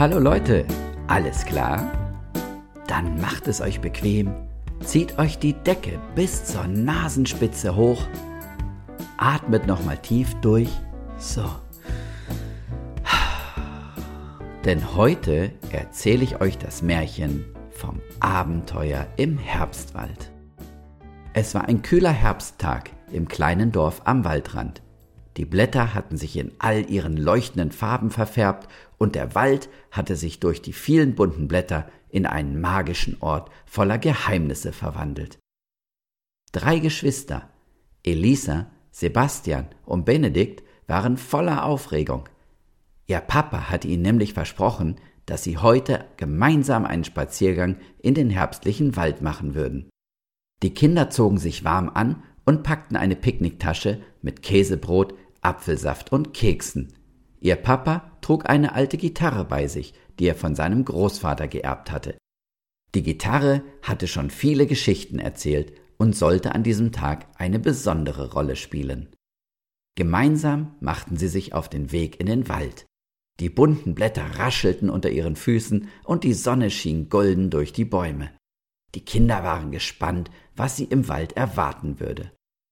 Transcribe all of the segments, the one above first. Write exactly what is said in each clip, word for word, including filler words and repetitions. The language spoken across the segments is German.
Hallo Leute, alles klar? Dann macht es euch bequem, zieht euch die Decke bis zur Nasenspitze hoch, atmet nochmal tief durch, so. Denn heute erzähle ich euch das Märchen vom Abenteuer im Herbstwald. Es war ein kühler Herbsttag im kleinen Dorf am Waldrand. Die Blätter hatten sich in all ihren leuchtenden Farben verfärbt und der Wald hatte sich durch die vielen bunten Blätter in einen magischen Ort voller Geheimnisse verwandelt. Drei Geschwister, Elisa, Sebastian und Benedikt, waren voller Aufregung. Ihr Papa hatte ihnen nämlich versprochen, dass sie heute gemeinsam einen Spaziergang in den herbstlichen Wald machen würden. Die Kinder zogen sich warm an und packten eine Picknicktasche mit Käsebrot, Apfelsaft und Keksen. Ihr Papa trug eine alte Gitarre bei sich, die er von seinem Großvater geerbt hatte. Die Gitarre hatte schon viele Geschichten erzählt und sollte an diesem Tag eine besondere Rolle spielen. Gemeinsam machten sie sich auf den Weg in den Wald. Die bunten Blätter raschelten unter ihren Füßen und die Sonne schien golden durch die Bäume. Die Kinder waren gespannt, was sie im Wald erwarten würde.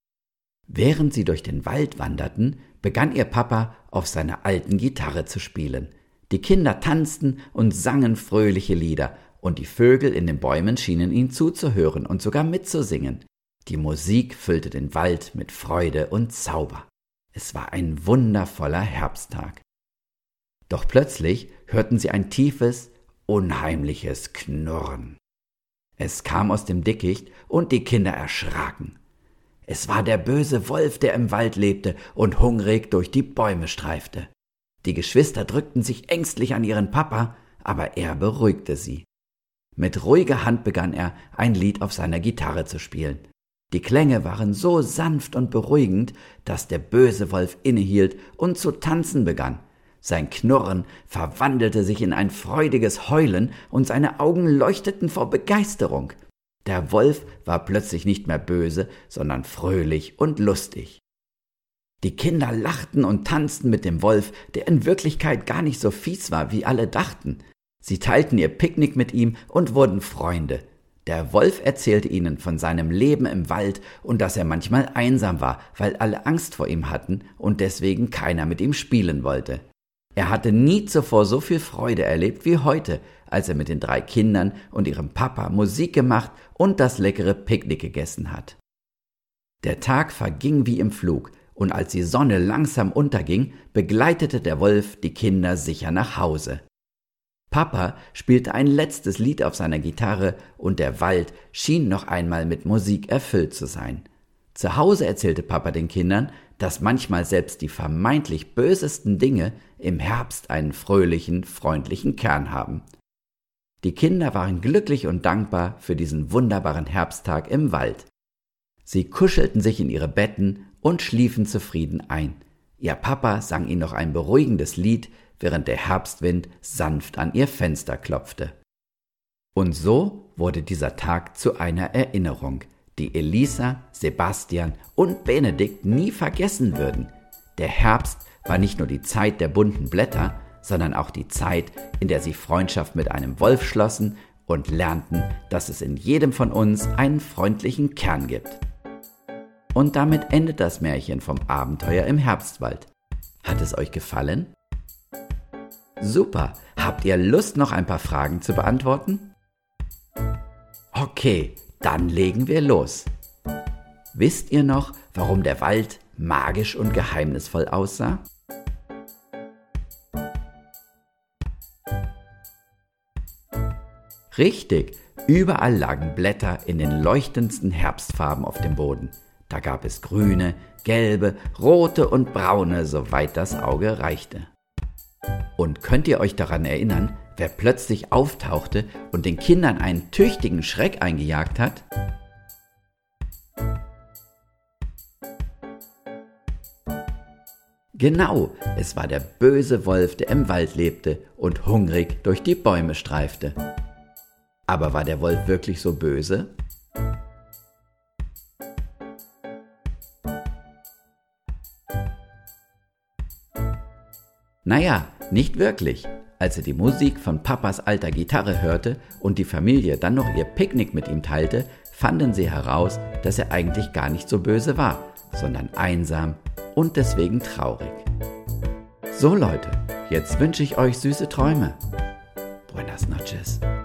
Während sie durch den Wald wanderten, begann ihr Papa auf seiner alten Gitarre zu spielen. Die Kinder tanzten und sangen fröhliche Lieder, und die Vögel in den Bäumen schienen ihnen zuzuhören und sogar mitzusingen. Die Musik füllte den Wald mit Freude und Zauber. Es war ein wundervoller Herbsttag. Doch plötzlich hörten sie ein tiefes, unheimliches Knurren. Es kam aus dem Dickicht und die Kinder erschraken. Es war der böse Wolf, der im Wald lebte und hungrig durch die Bäume streifte. Die Geschwister drückten sich ängstlich an ihren Papa, aber er beruhigte sie. Mit ruhiger Hand begann er, ein Lied auf seiner Gitarre zu spielen. Die Klänge waren so sanft und beruhigend, dass der böse Wolf innehielt und zu tanzen begann. Sein Knurren verwandelte sich in ein freudiges Heulen und seine Augen leuchteten vor Begeisterung. Der Wolf war plötzlich nicht mehr böse, sondern fröhlich und lustig. Die Kinder lachten und tanzten mit dem Wolf, der in Wirklichkeit gar nicht so fies war, wie alle dachten. Sie teilten ihr Picknick mit ihm und wurden Freunde. Der Wolf erzählte ihnen von seinem Leben im Wald und dass er manchmal einsam war, weil alle Angst vor ihm hatten und deswegen keiner mit ihm spielen wollte. Er hatte nie zuvor so viel Freude erlebt wie heute, als er mit den drei Kindern und ihrem Papa Musik gemacht und das leckere Picknick gegessen hat. Der Tag verging wie im Flug, und als die Sonne langsam unterging, begleitete der Wolf die Kinder sicher nach Hause. Papa spielte ein letztes Lied auf seiner Gitarre und der Wald schien noch einmal mit Musik erfüllt zu sein. Zu Hause erzählte Papa den Kindern, dass manchmal selbst die vermeintlich bösesten Dinge im Herbst einen fröhlichen, freundlichen Kern haben. Die Kinder waren glücklich und dankbar für diesen wunderbaren Herbsttag im Wald. Sie kuschelten sich in ihre Betten und schliefen zufrieden ein. Ihr Papa sang ihnen noch ein beruhigendes Lied, während der Herbstwind sanft an ihr Fenster klopfte. Und so wurde dieser Tag zu einer Erinnerung, die Elisa, Sebastian und Benedikt nie vergessen würden. Der Herbst war nicht nur die Zeit der bunten Blätter, sondern auch die Zeit, in der sie Freundschaft mit einem Wolf schlossen und lernten, dass es in jedem von uns einen freundlichen Kern gibt. Und damit endet das Märchen vom Abenteuer im Herbstwald. Hat es euch gefallen? Super! Habt ihr Lust, noch ein paar Fragen zu beantworten? Okay, dann legen wir los. Wisst ihr noch, warum der Wald magisch und geheimnisvoll aussah? Richtig, überall lagen Blätter in den leuchtendsten Herbstfarben auf dem Boden. Da gab es grüne, gelbe, rote und braune, soweit das Auge reichte. Und könnt ihr euch daran erinnern, wer plötzlich auftauchte und den Kindern einen tüchtigen Schreck eingejagt hat? Genau, es war der böse Wolf, der im Wald lebte und hungrig durch die Bäume streifte. Aber war der Wolf wirklich so böse? Naja, nicht wirklich. Als er die Musik von Papas alter Gitarre hörte und die Familie dann noch ihr Picknick mit ihm teilte, fanden sie heraus, dass er eigentlich gar nicht so böse war, sondern einsam und deswegen traurig. So Leute, jetzt wünsche ich euch süße Träume. Buenas noches.